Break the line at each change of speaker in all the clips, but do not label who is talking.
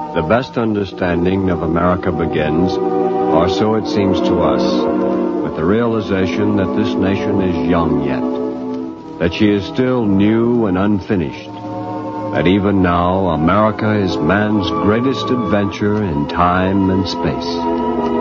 The best understanding of America begins, or so it seems to us, with the realization that this nation is young yet, that she is still new and unfinished, that even now America is man's greatest adventure in time and space.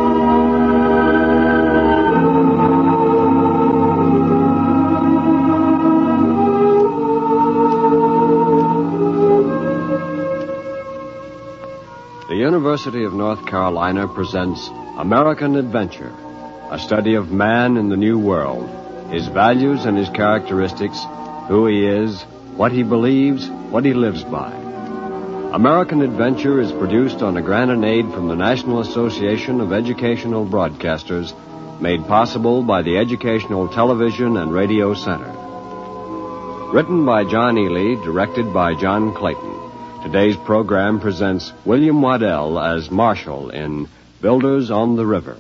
The University of North Carolina presents American Adventure, a study of man in the New World, his values and his characteristics, who he is, what he believes, what he lives by. American Adventure is produced on a grant and aid from the National Association of Educational Broadcasters, made possible by the Educational Television and Radio Center. Written by John Ely, directed by John Clayton. Today's program presents William Waddell as Marshall in Builders on the River.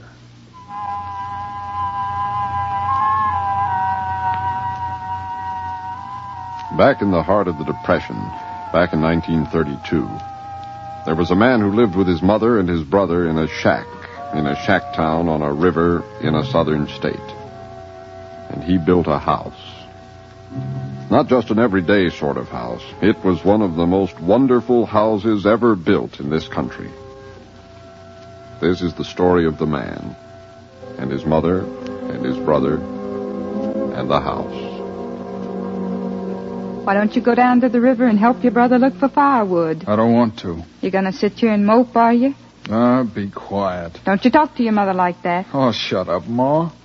Back in the heart of the Depression, back in 1932, there was a man who lived with his mother and his brother in a shack town on a river in a southern state. And he built a house. Not just an everyday sort of house. It was one of the most wonderful houses ever built in this country. This is the story of the man, and his mother, and his brother, and the house.
Why don't you go down to the river and help your brother look for firewood?
I don't want to.
You gonna sit here and mope, are you?
Be quiet.
Don't you talk to your mother like that.
Oh, shut up, Ma. Have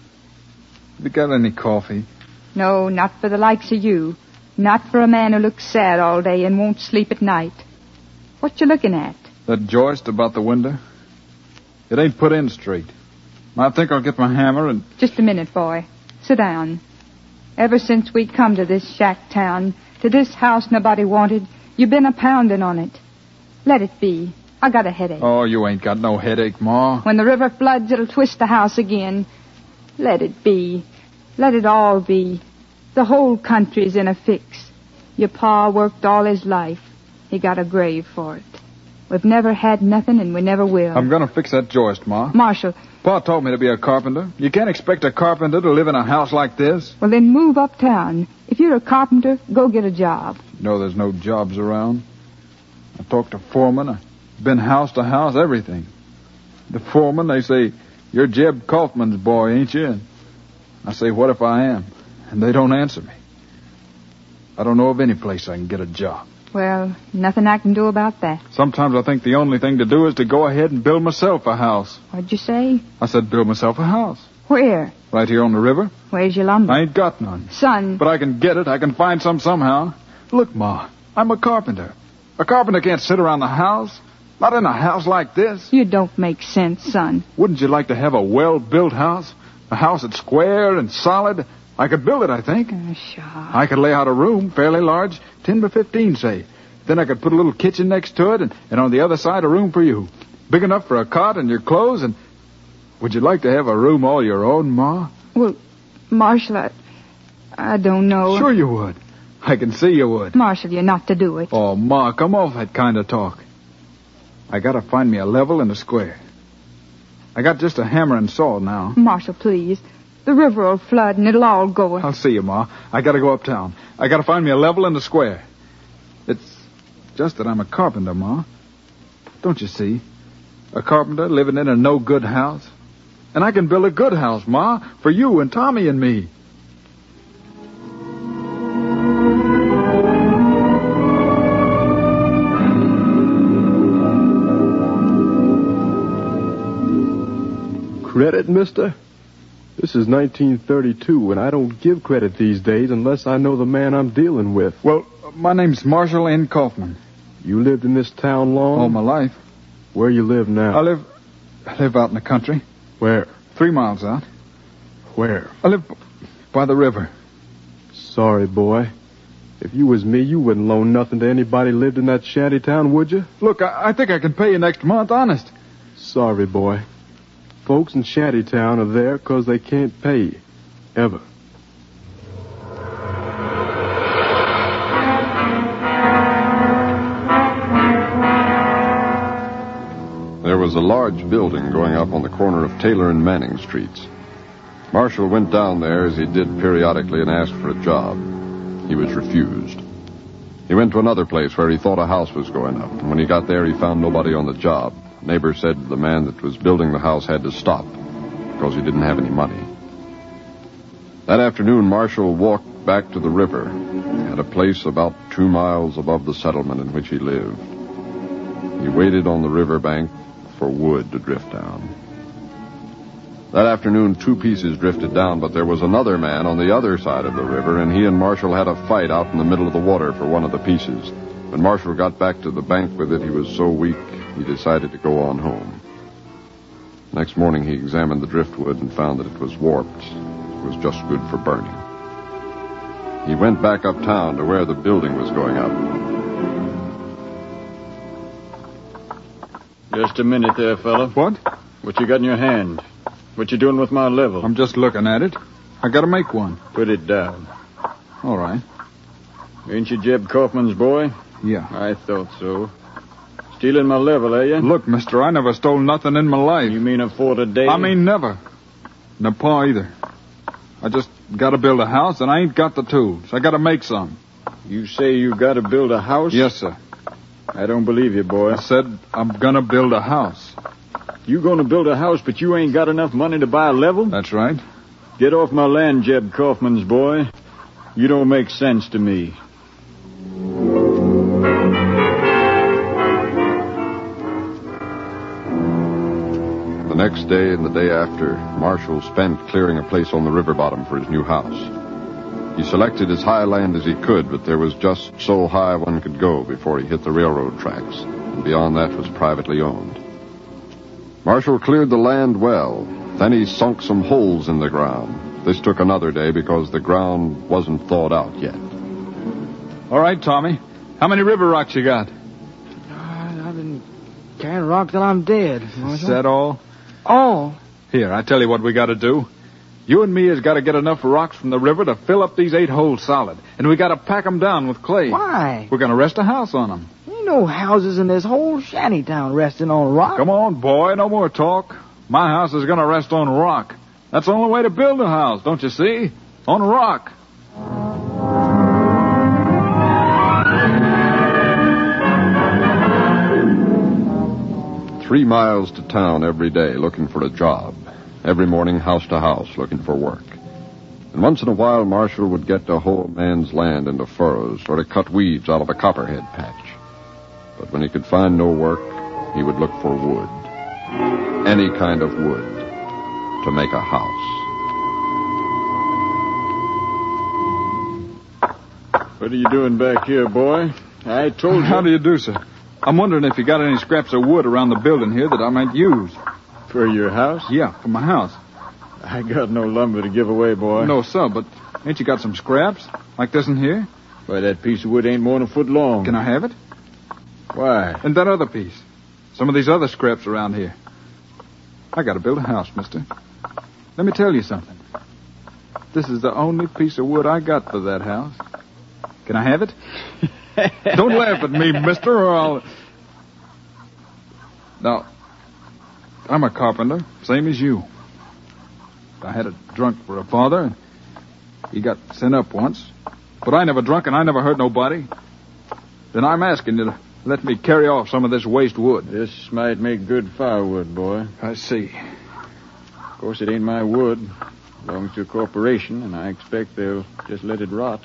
you got any coffee?
No, not for the likes of you. Not for a man who looks sad all day and won't sleep at night. What you looking at?
That joist about the window. It ain't put in straight. I think I'll get my hammer and...
Just a minute, boy. Sit down. Ever since we come to this shack town, to this house nobody wanted, you've been a-pounding on it. Let it be. I got a headache.
Oh, you ain't got no headache, Ma.
When the river floods, it'll twist the house again. Let it be. Let it all be. The whole country's in a fix. Your pa worked all his life. He got a grave for it. We've never had nothing, and we never will.
I'm gonna fix that joist, Ma.
Marshall.
Pa taught me to be a carpenter. You can't expect a carpenter to live in a house like this.
Well, then move uptown. If you're a carpenter, go get a job.
You know there's no jobs around. I talked to foremen. I've been house to house, everything. The foreman, they say, you're Jeb Kaufman's boy, ain't you? And I say, what if I am? And they don't answer me. I don't know of any place I can get a job.
Well, nothing I can do about that.
Sometimes I think the only thing to do is to go ahead and build myself a house.
What'd you say?
I said build myself a house.
Where?
Right here on the river.
Where's your lumber?
I ain't got none.
Son.
But I can get it. I can find some somehow. Look, Ma, I'm a carpenter. A carpenter can't sit around the house. Not in a house like this.
You don't make sense, son.
Wouldn't you like to have a well-built house? A house that's square and solid? I could build it, I think.
Sure.
I could lay out a room, fairly large, 10 by 15, say. Then I could put a little kitchen next to it, and on the other side, a room for you. Big enough for a cot and your clothes, and... Would you like to have a room all your own, Ma?
Well, Marshall, I don't know.
Sure you would. I can see you would.
Marshall, you're not to do it.
Oh, Ma, come off that kind of talk. I gotta find me a level and a square. I got just a hammer and saw now.
Marshall, please. The river will flood and it'll all go.
I'll see you, Ma. I gotta go uptown. I gotta find me a level and a square. It's just that I'm a carpenter, Ma. Don't you see? A carpenter living in a no-good house. And I can build a good house, Ma, for you and Tommy and me.
Credit, mister? This is 1932, and I don't give credit these days unless I know the man I'm dealing with.
Well, my name's Marshall N. Kaufman.
You lived in this town long?
All my life.
Where you live now?
I live out in the country.
Where?
3 miles out.
Where?
I live by the river.
Sorry, boy. If you was me, you wouldn't loan nothing to anybody lived in that shanty town, would you?
Look, I think I can pay you next month, honest.
Sorry, boy. Folks in Shantytown are there 'cause they can't pay. Ever.
was a large building going up on the corner of Taylor and Manning Streets. Marshall went down there as he did periodically and asked for a job. He was refused. He went to another place where he thought a house was going up, and when he got there, he found nobody on the job. Neighbor said the man that was building the house had to stop because he didn't have any money. That afternoon, Marshall walked back to the river at a place about 2 miles above the settlement in which he lived. He waited on the riverbank for wood to drift down. That afternoon, 2 pieces drifted down, but there was another man on the other side of the river, and he and Marshall had a fight out in the middle of the water for one of the pieces. When Marshall got back to the bank with it, he was so weak, he decided to go on home. Next morning, he examined the driftwood and found that it was warped. It was just good for burning. He went back uptown to where the building was going up.
Just a minute there, fella.
What?
What you got in your hand? What you doing with my level?
I'm just looking at it. I gotta make one.
Put it down.
All right.
Ain't you Jeb Kaufman's boy?
Yeah.
I thought so. Stealing my level, are you?
Look, mister, I never stole nothing in my life.
You mean a fort a day?
I mean never. No pa either. I just gotta build a house, and I ain't got the tools. I gotta make some.
You say you gotta build a house?
Yes, sir.
I don't believe you, boy.
I said I'm gonna build a house.
You gonna build a house, but you ain't got enough money to buy a level?
That's right.
Get off my land, Jeb Kaufman's boy. You don't make sense to me.
The next day and the day after, Marshall spent clearing a place on the river bottom for his new house. He selected as high land as he could, but there was just so high one could go before he hit the railroad tracks, and beyond that was privately owned. Marshall cleared the land well. Then he sunk some holes in the ground. This took another day because the ground wasn't thawed out yet.
All right, Tommy. How many river rocks you got?
I've been carrying rock till I'm dead, Marshall.
Is that all?
All?
Here, I tell you what we gotta do. You and me has got to get enough rocks from the river to fill up these 8 holes solid. And we got to pack them down with clay.
Why?
We're going to rest a house on them.
Ain't no houses in this whole shanty town resting on rock.
Come on, boy. No more talk. My house is going to rest on rock. That's the only way to build a house, don't you see? On rock.
3 miles to town every day looking for a job. Every morning, house to house, looking for work. And once in a while, Marshall would get to hoe a man's land into furrows or to cut weeds out of a copperhead patch. But when he could find no work, he would look for wood. Any kind of wood to make a house.
What are you doing back here, boy? I told you.
How do you do, sir? I'm wondering if you got any scraps of wood around the building here that I might use.
For your house?
Yeah, for my house.
I got no lumber to give away, boy.
No, sir, but ain't you got some scraps? Like this in here?
Why, that piece of wood ain't more than a foot long.
Can I have it?
Why?
And that other piece. Some of these other scraps around here. I gotta build a house, mister. Let me tell you something. This is the only piece of wood I got for that house. Can I have it? Don't laugh at me, mister, or I'll... Now, I'm a carpenter, same as you. I had a drunk for a father, and he got sent up once. But I never drunk, and I never hurt nobody. Then I'm asking you to let me carry off some of this waste wood.
This might make good firewood, boy.
I see.
Of course, it ain't my wood. It belongs to a corporation, and I expect they'll just let it rot.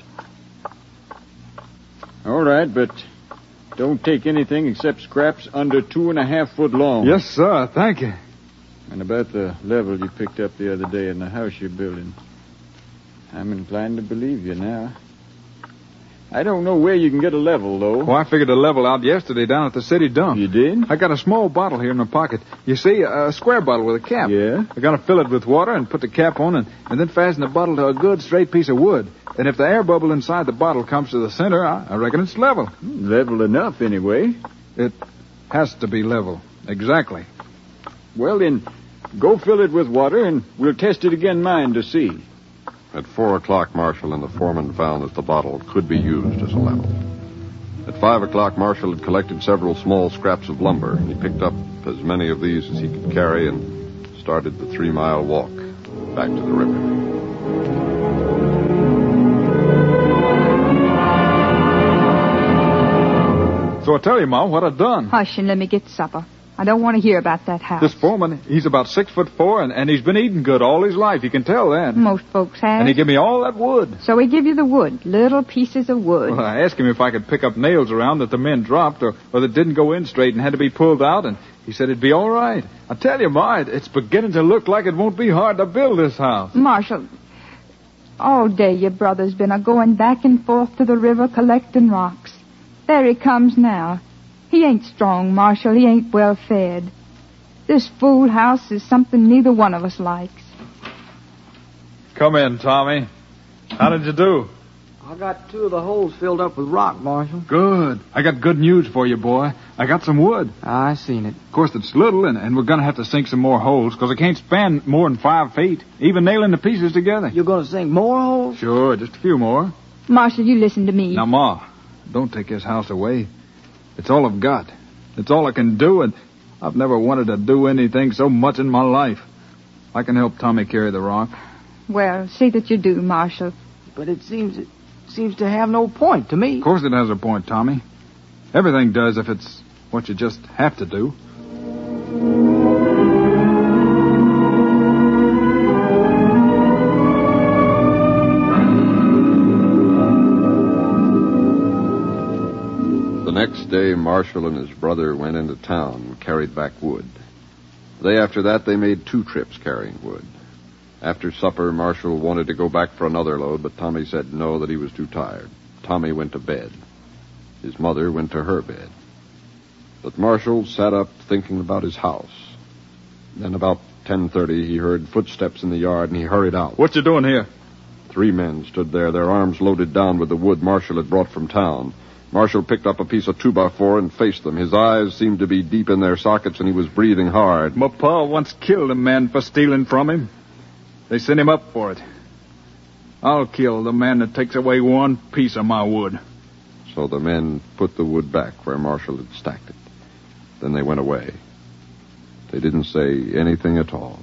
All right, but don't take anything except scraps under 2.5 foot long.
Yes, sir. Thank you.
And about the level you picked up the other day in the house you're building, I'm inclined to believe you now. I don't know where you can get a level, though.
Oh, I figured a level out yesterday down at the city dump.
You did?
I got a small bottle here in my pocket. You see, a square bottle with a cap.
Yeah?
I'm going to fill it with water and put the cap on and then fasten the bottle to a good straight piece of wood. And if the air bubble inside the bottle comes to the center, I reckon it's level.
Level enough, anyway.
It has to be level. Exactly.
Well, then, go fill it with water, and we'll test it again mine to see.
At 4 o'clock, Marshall and the foreman found that the bottle could be used as a level. At 5 o'clock, Marshall had collected several small scraps of lumber. He picked up as many of these as he could carry and started the 3-mile walk back to the river.
So I tell you, Ma, what I've done.
Hush and let me get supper. I don't want to hear about that house.
This foreman, he's about 6'4", and he's been eating good all his life. You can tell that.
Most folks have.
And he give me all that wood.
So he give you the wood, little pieces of wood.
Well, I asked him if I could pick up nails around that the men dropped or that didn't go in straight and had to be pulled out, and he said it'd be all right. I tell you, Ma, it's beginning to look like it won't be hard to build this house.
Marshal, all day your brother's been a-going back and forth to the river collecting rocks. There he comes now. He ain't strong, Marshal. He ain't well fed. This fool house is something neither one of us likes.
Come in, Tommy. How did you do?
I got 2 of the holes filled up with rock, Marshal.
Good. I got good news for you, boy. I got some wood.
I seen it.
Of course, it's little, and we're going to have to sink some more holes, because it can't span more than 5 feet, even nailing the pieces together.
You're going to sink more holes?
Sure, just a few more.
Marshal, you listen to me.
Now, Ma, don't take this house away. It's all I've got. It's all I can do, and I've never wanted to do anything so much in my life. I can help Tommy carry the rock.
Well, see that you do, Marshal.
But it seems to have no point to me.
Of course it has a point, Tommy. Everything does if it's what you just have to do.
The next day, Marshall and his brother went into town and carried back wood. The day after that, they made 2 trips carrying wood. After supper, Marshall wanted to go back for another load, but Tommy said no, that he was too tired. Tommy went to bed. His mother went to her bed. But Marshall sat up thinking about his house. Then about 10:30, he heard footsteps in the yard, and he hurried out.
What you doing here?
3 men stood there, their arms loaded down with the wood Marshall had brought from town. Marshall picked up a piece of 2x4 and faced them. His eyes seemed to be deep in their sockets, and he was breathing hard.
My pa once killed a man for stealing from him. They sent him up for it. I'll kill the man that takes away 1 piece of my wood.
So the men put the wood back where Marshall had stacked it. Then they went away. They didn't say anything at all.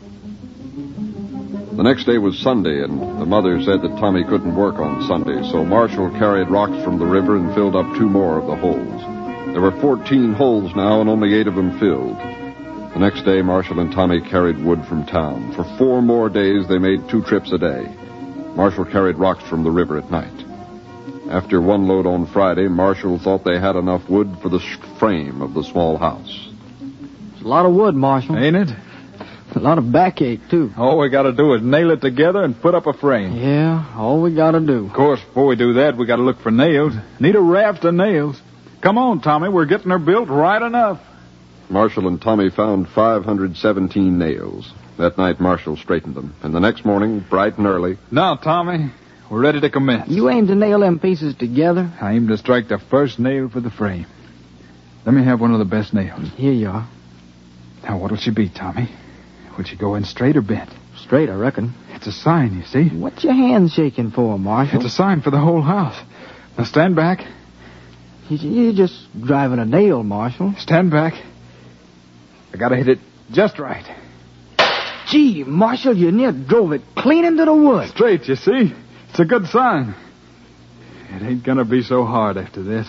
The next day was Sunday, and the mother said that Tommy couldn't work on Sunday, so Marshall carried rocks from the river and filled up 2 more of the holes. There were 14 holes now, and only 8 of them filled. The next day, Marshall and Tommy carried wood from town. For 4 more days, they made 2 trips a day. Marshall carried rocks from the river at night. After 1 load on Friday, Marshall thought they had enough wood for the frame of the small house.
It's a lot of wood, Marshal.
Ain't it?
A lot of backache, too.
All we got to do is nail it together and put up a frame.
Yeah, all we got to do.
Of course, before we do that, we got to look for nails. Need a raft of nails. Come on, Tommy, we're getting her built right enough.
Marshall and Tommy found 517 nails. That night, Marshall straightened them. And the next morning, bright and early...
Now, Tommy, we're ready to commence.
You aim to nail them pieces together?
I aim to strike the first nail for the frame. Let me have one of the best nails.
Here you are.
Now, what'll she be, Tommy? Will she go in straight or bent?
Straight, I reckon.
It's a sign, you see.
What's your hands shaking for, Marshal?
It's a sign for the whole house. Now, stand back.
You're just driving a nail, Marshal.
Stand back. I gotta hit it just right.
Gee, Marshal, you near drove it clean into the wood.
Straight, you see? It's a good sign. It ain't gonna be so hard after this.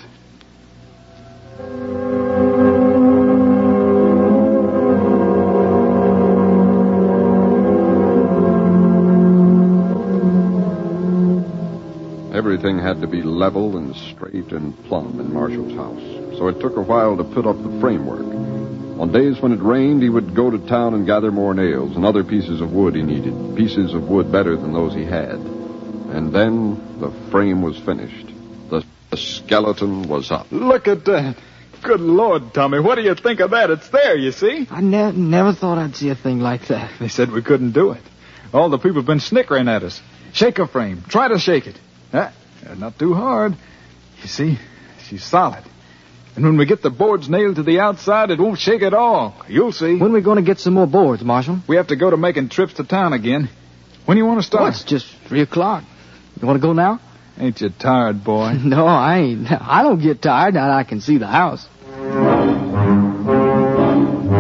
Everything had to be level and straight and plumb in Marshall's house, so it took a while to put up the framework. On days when it rained, he would go to town and gather more nails and other pieces of wood he needed, pieces of wood better than those he had. And then the frame was finished. The skeleton was up.
Look at that. Good Lord, Tommy, what do you think of that? It's there, you see?
I never thought I'd see a thing like that.
They said we couldn't do it. All the people have been snickering at us. Shake a frame. Try to shake it. Not too hard. You see, she's solid. And when we get the boards nailed to the outside, it won't shake at all. You'll see.
When are we going to get some more boards, Marshal?
We have to go to making trips to town again. When do you want to start?
Well, it's just 3 o'clock. You want to go now?
Ain't you tired, boy?
No, I ain't. I don't get tired now that I can see the house.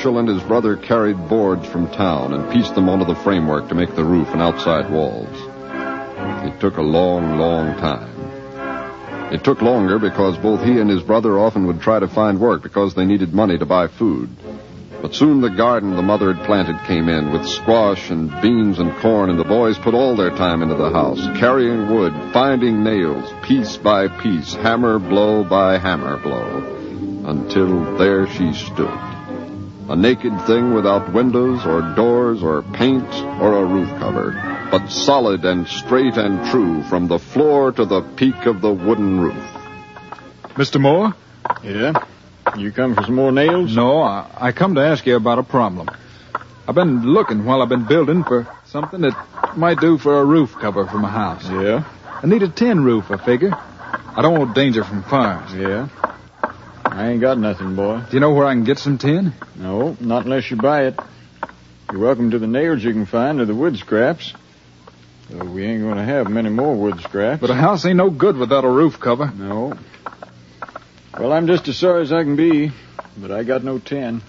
Marshall and his brother carried boards from town and pieced them onto the framework to make the roof and outside walls. It took a long, long time. It took longer because both he and his brother often would try to find work because they needed money to buy food. But soon the garden the mother had planted came in with squash and beans and corn, and the boys put all their time into the house, carrying wood, finding nails, piece by piece, hammer blow by hammer blow, until there she stood. A naked thing without windows or doors or paint or a roof cover, but solid and straight and true from the floor to the peak of the wooden roof.
Mr. Moore?
Yeah? You come for some more nails?
No, I come to ask you about a problem. I've been looking while I've been building for something that might do for a roof cover for my house.
Yeah?
I need a tin roof, I figure. I don't want danger from fires.
Yeah? I ain't got nothing, boy.
Do you know where I can get some tin?
No, not unless you buy it. You're welcome to the nails you can find or the wood scraps. Though we ain't going to have many more wood scraps.
But a house ain't no good without a roof cover.
No. Well, I'm just as sorry as I can be, but I got no tin.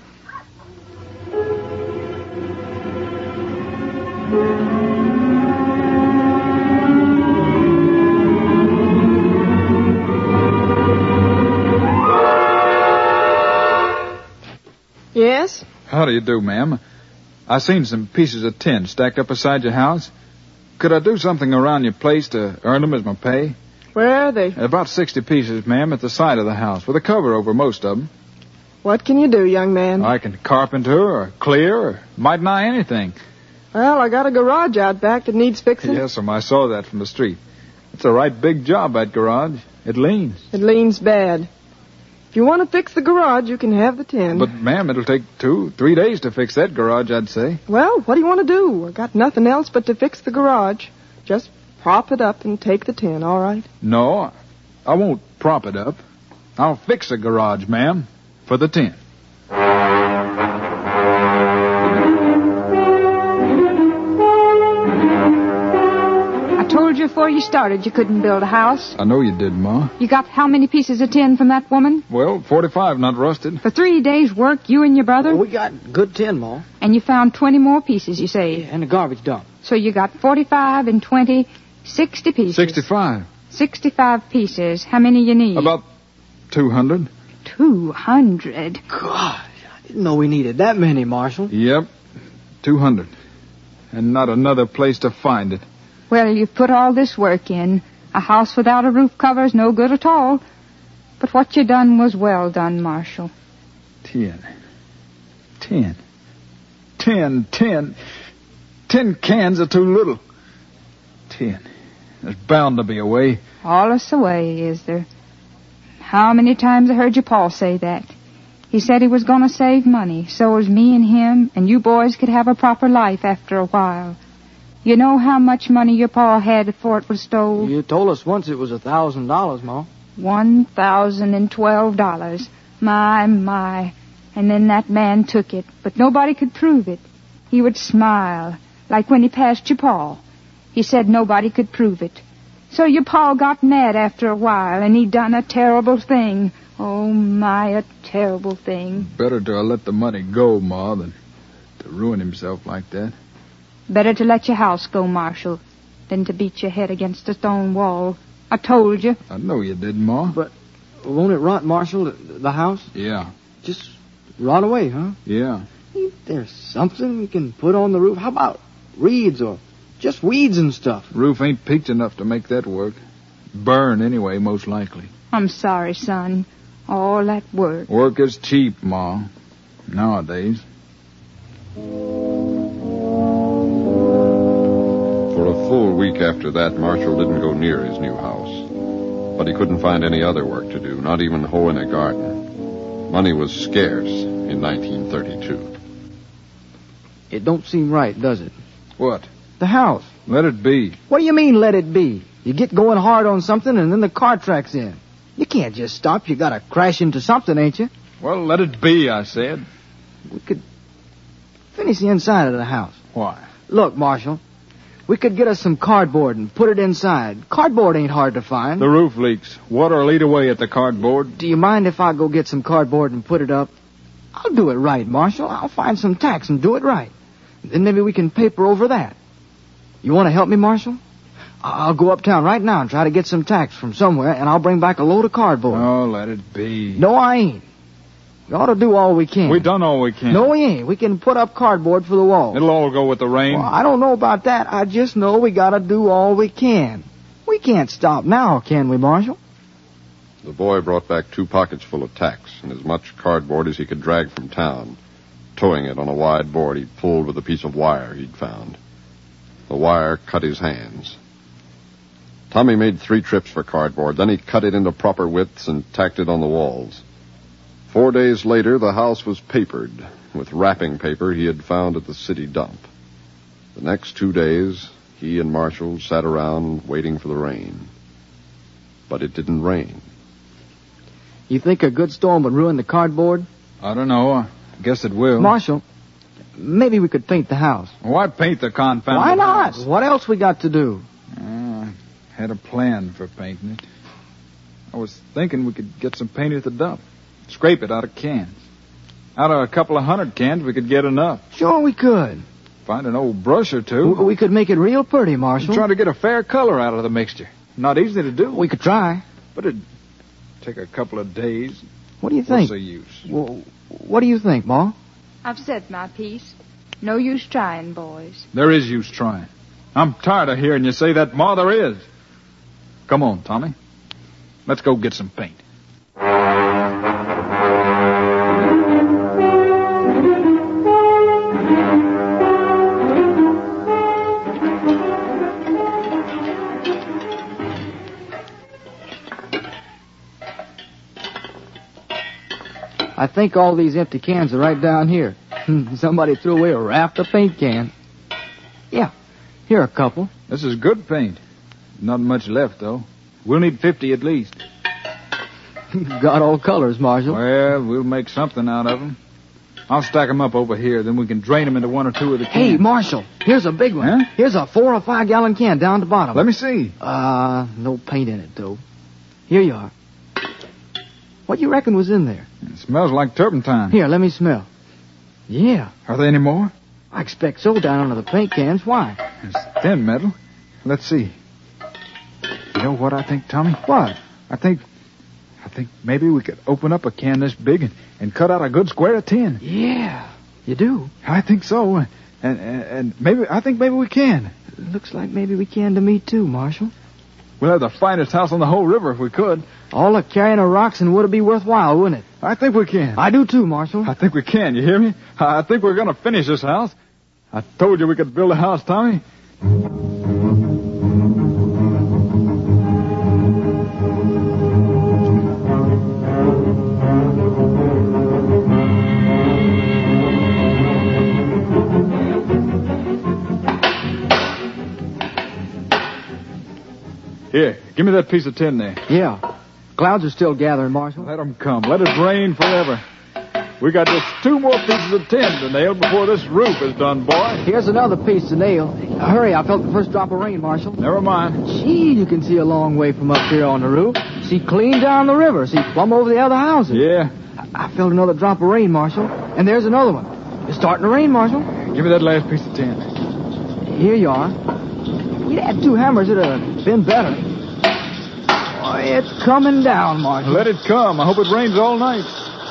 Yes?
How do you do, ma'am? I seen some pieces of tin stacked up beside your house. Could I do something around your place to earn them as my pay?
Where are they?
About 60 pieces, ma'am, at the side of the house, with a cover over most of them.
What can you do, young man?
I can carpenter or clear or might nigh anything.
Well, I got a garage out back that needs fixing.
Yes, ma'am, I saw that from the street. It's a right big job, that garage. It leans.
It leans bad. If you want to fix the garage, you can have the tin.
But, ma'am, it'll take 2-3 days to fix that garage, I'd say.
Well, what do you want to do? I got nothing else but to fix the garage. Just prop it up and take the tin, all right?
No, I won't prop it up. I'll fix the garage, ma'am, for the tin.
I told you before you started you couldn't build a house.
I know you did, Ma.
You got how many pieces of tin from that woman?
Well, 45, not rusted.
For 3 days' work, you and your brother?
We got good tin, Ma.
And you found 20 more pieces, you say?
And a garbage dump.
So you got 45 and 20, 60 pieces.
65.
65 pieces. How many you need?
About 200.
200?
God, I didn't know we needed that many, Marshal.
Yep, 200. And not another place to find it.
Well, you've put all this work in. A house without a roof cover is no good at all. But what you done was well done, Marshal.
10 cans are too little. 10. There's bound to be a way.
Allus a way, is there? How many times I heard your pa say that? He said he was going to save money, so as me and him and you boys could have a proper life after a while. You know how much money your pa had before it was stole?
You told us once it was $1,000, Ma.
$1,012. My. And then that man took it, but nobody could prove it. He would smile, like when he passed your pa. He said nobody could prove it. So your pa got mad after a while, and he done a terrible thing. Oh, my, a terrible thing.
Better to let the money go, Ma, than to ruin himself like that.
Better to let your house go, Marshal, than to beat your head against a stone wall. I told you.
I know you did, Ma.
But won't it rot, Marshal, the house?
Yeah.
Just rot away, huh?
Yeah.
Ain't there something we can put on the roof? How about reeds or just weeds and stuff?
Roof ain't peaked enough to make that work. Burn anyway, most likely.
I'm sorry, son. All that work.
Work is cheap, Ma. Nowadays.
For a full week after that, Marshall didn't go near his new house. But he couldn't find any other work to do, not even hoe in a garden. Money was scarce in 1932.
It don't seem right, does it?
What?
The house.
Let it be.
What do you mean, let it be? You get going hard on something and then the car tracks in. You can't just stop. You gotta crash into something, ain't you?
Well, let it be, I said.
We could finish the inside of the house.
Why?
Look, Marshal, we could get us some cardboard and put it inside. Cardboard ain't hard to find.
The roof leaks. Water will eat away at the cardboard.
Do you mind if I go get some cardboard and put it up? I'll do it right, Marshal. I'll find some tacks and do it right. Then maybe we can paper over that. You want to help me, Marshal? I'll go uptown right now and try to get some tacks from somewhere, and I'll bring back a load of cardboard.
Oh, let it be.
No, I ain't. We ought to do all we can.
We done all we can.
No, we ain't. We can put up cardboard for the wall.
It'll all go with the rain.
Well, I don't know about that. I just know we gotta do all we can. We can't stop now, can we, Marshal?
The boy brought back 2 pockets full of tacks and as much cardboard as he could drag from town, towing it on a wide board he'd pulled with a piece of wire he'd found. The wire cut his hands. Tommy made 3 trips for cardboard. Then he cut it into proper widths and tacked it on the walls. 4 days later, the house was papered with wrapping paper he had found at the city dump. The next 2 days, he and Marshall sat around waiting for the rain. But it didn't rain.
You think a good storm would ruin the cardboard?
I don't know. I guess it will.
Marshal, maybe we could paint the house.
Why paint the confounded
Why not?
house?
What else we got to do?
I had a plan for painting it. I was thinking we could get some paint at the dump. Scrape it out of cans. Out of a couple of 100 cans, we could get enough.
Sure we could.
Find an old brush or two.
We could make it real pretty, Marshal.
Try to get a fair color out of the mixture. Not easy to do.
We could try.
But it'd take a couple of days.
What do you think?
What's the use?
Well, what do you think, Ma?
I've said my piece. No use trying, boys.
There is use trying. I'm tired of hearing you say that, Ma. There is. Come on, Tommy. Let's go get some paint.
I think all these empty cans are right down here. Somebody threw away a raft of paint cans. Yeah, here are a couple.
This is good paint. Not much left, though. We'll need 50 at least.
Got all colors, Marshal.
Well, we'll make something out of them. I'll stack them up over here, then we can drain them into 1 or 2 of the cans.
Hey, Marshal, here's a big one.
Huh?
Here's a 4 or 5 gallon can down the bottom.
Let me see.
No paint in it, though. Here you are. What do you reckon was in there?
It smells like turpentine.
Here, let me smell. Yeah.
Are there any more?
I expect so down under the paint cans. Why?
It's thin metal. Let's see. You know what I think, Tommy?
What?
I think maybe we could open up a can this big and cut out a good square of tin.
Yeah, you do.
I think so. And I think maybe we can.
Looks like maybe we can to me, too, Marshal.
We'll have the finest house on the whole river if we could.
All the carrying of rocks and wood be worthwhile, wouldn't it?
I think we can.
I do, too, Marshal.
I think we can, you hear me? I think we're going to finish this house. I told you we could build a house, Tommy. Here, give me that piece of tin there.
Yeah. Clouds are still gathering, Marshal.
Let them come. Let it rain forever. We got just 2 more pieces of tin to nail before this roof is done, boy.
Here's another piece to nail. Hurry, I felt the first drop of rain, Marshal.
Never mind.
Gee, you can see a long way from up here on the roof. See clean down the river. See plumb over the other houses.
Yeah.
I felt another drop of rain, Marshal. And there's another one. It's starting to rain, Marshal.
Give me that last piece of tin.
Here you are. You'd had 2 hammers, it'd have been better. Boy, it's coming down, Marshal.
Let it come. I hope it rains all night.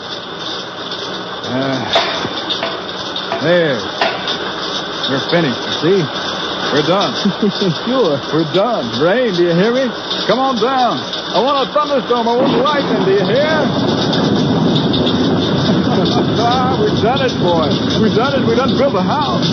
There. We're finished, you see? We're done.
Sure.
We're done. Rain, do you hear me? Come on down. I want a thunderstorm. I want lightning, do you hear? We've done it, boy. We've done it. We done built a house.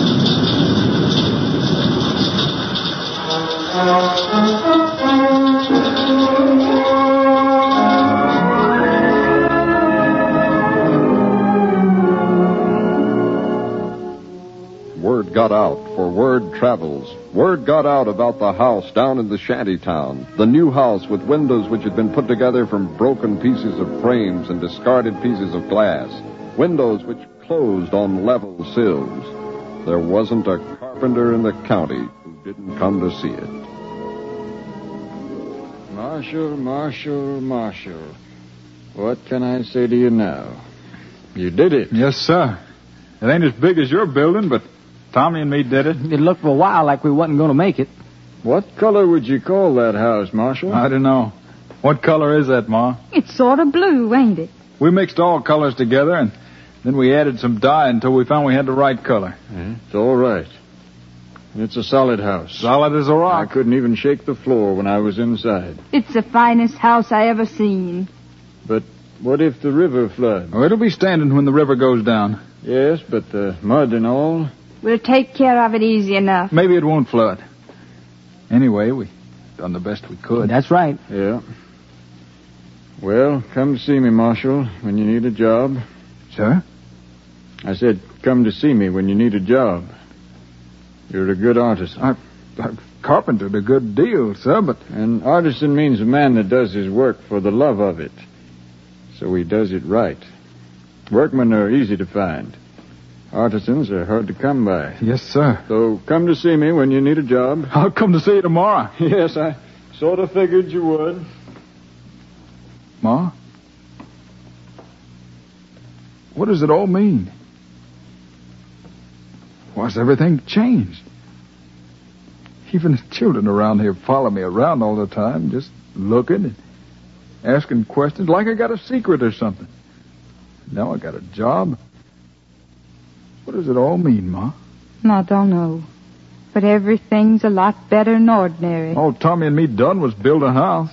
Word got out, for word travels. Word got out about the house down in the shanty town. The new house with windows which had been put together from broken pieces of frames and discarded pieces of glass. Windows which closed on level sills. There wasn't a carpenter in the county who didn't come to see it.
Marshal. What can I say to you now? You did it.
Yes, sir. It ain't as big as your building, but Tommy and me did it.
It looked for a while like we wasn't going to make it.
What color would you call that house, Marshal?
I don't know. What color is that, Ma?
It's sort of blue, ain't it?
We mixed all colors together, and then we added some dye until we found we had the right color.
It's all right. It's a solid house.
Solid as a
I
rock.
couldn't even shake the floor when I was inside.
It's the finest house I ever seen.
But what if the river floods?
Oh, it'll be standing when the river goes down.
Yes, but the mud and all.
We'll take care of it easy enough.
Maybe it won't flood. Anyway, we done the best we could.
That's right.
Yeah. Well, come to see me, Marshal, when you need a job.
Sir?
I said, come to see me when you need a job. You're a good artisan.
I've carpentered a good deal, sir, but...
An artisan means a man that does his work for the love of it. So he does it right. Workmen are easy to find. Artisans are hard to come by.
Yes, sir.
So come to see me when you need a job.
I'll come to see you tomorrow.
Yes, I sort of figured you would.
Ma? What does it all mean? Why's everything changed? Even the children around here follow me around all the time, just looking and asking questions like I got a secret or something. Now I got a job. What does it all mean, Ma?
I don't know. But everything's a lot better than ordinary.
All Tommy and me done was build a house.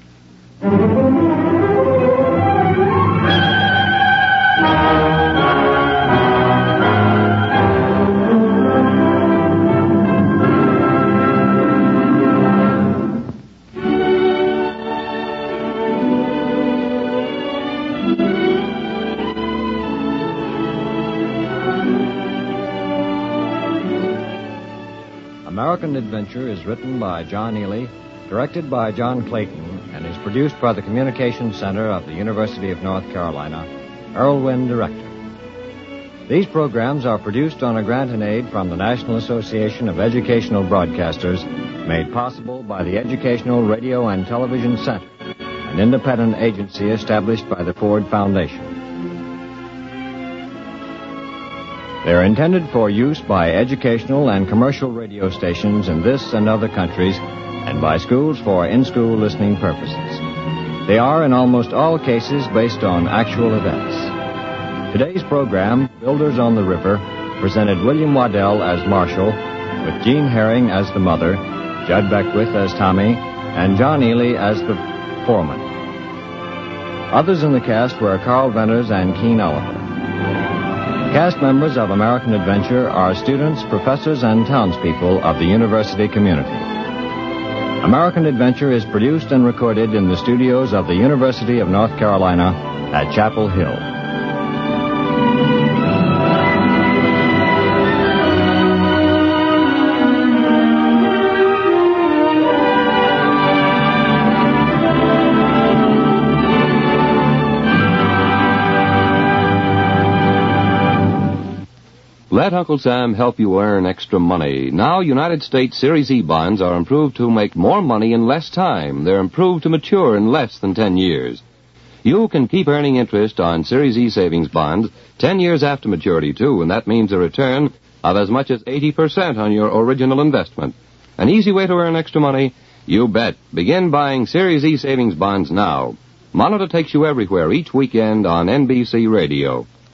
American Adventure is written by John Ely, directed by John Clayton, and is produced by the Communications Center of the University of North Carolina, Irwin Director. These programs are produced on a grant and aid from the National Association of Educational Broadcasters, made possible by the Educational Radio and Television Center, an independent agency established by the Ford Foundation. They are intended for use by educational and commercial radio stations in this and other countries, and by schools for in-school listening purposes. They are, in almost all cases, based on actual events. Today's program, Builders on the River, presented William Waddell as Marshal, with Jean Herring as the mother, Judd Beckwith as Tommy, and John Ely as the foreman. Others in the cast were Carl Venters and Keen Oliver. Cast members of American Adventure are students, professors, and townspeople of the university community. American Adventure is produced and recorded in the studios of the University of North Carolina at Chapel Hill.
Let Uncle Sam help you earn extra money. Now, United States Series E bonds are improved to make more money in less time. They're improved to mature in less than 10 years. You can keep earning interest on Series E savings bonds 10 years after maturity, too, and that means a return of as much as 80% on your original investment. An easy way to earn extra money? You bet. Begin buying Series E savings bonds now. Monitor takes you everywhere each weekend on NBC Radio.